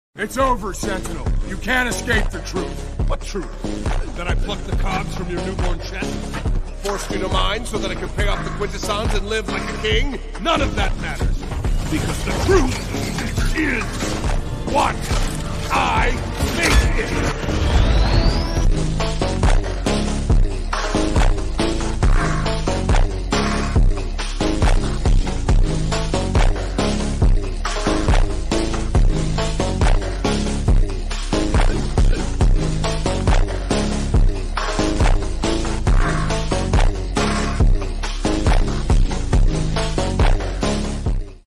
It's over, Sentinel. You can't escape the truth. What truth? That I plucked the cogs from your newborn chest? Forced you to mine so that I could pay off the quintessons and live like a king? None of that matters. Because the truth is what I make it!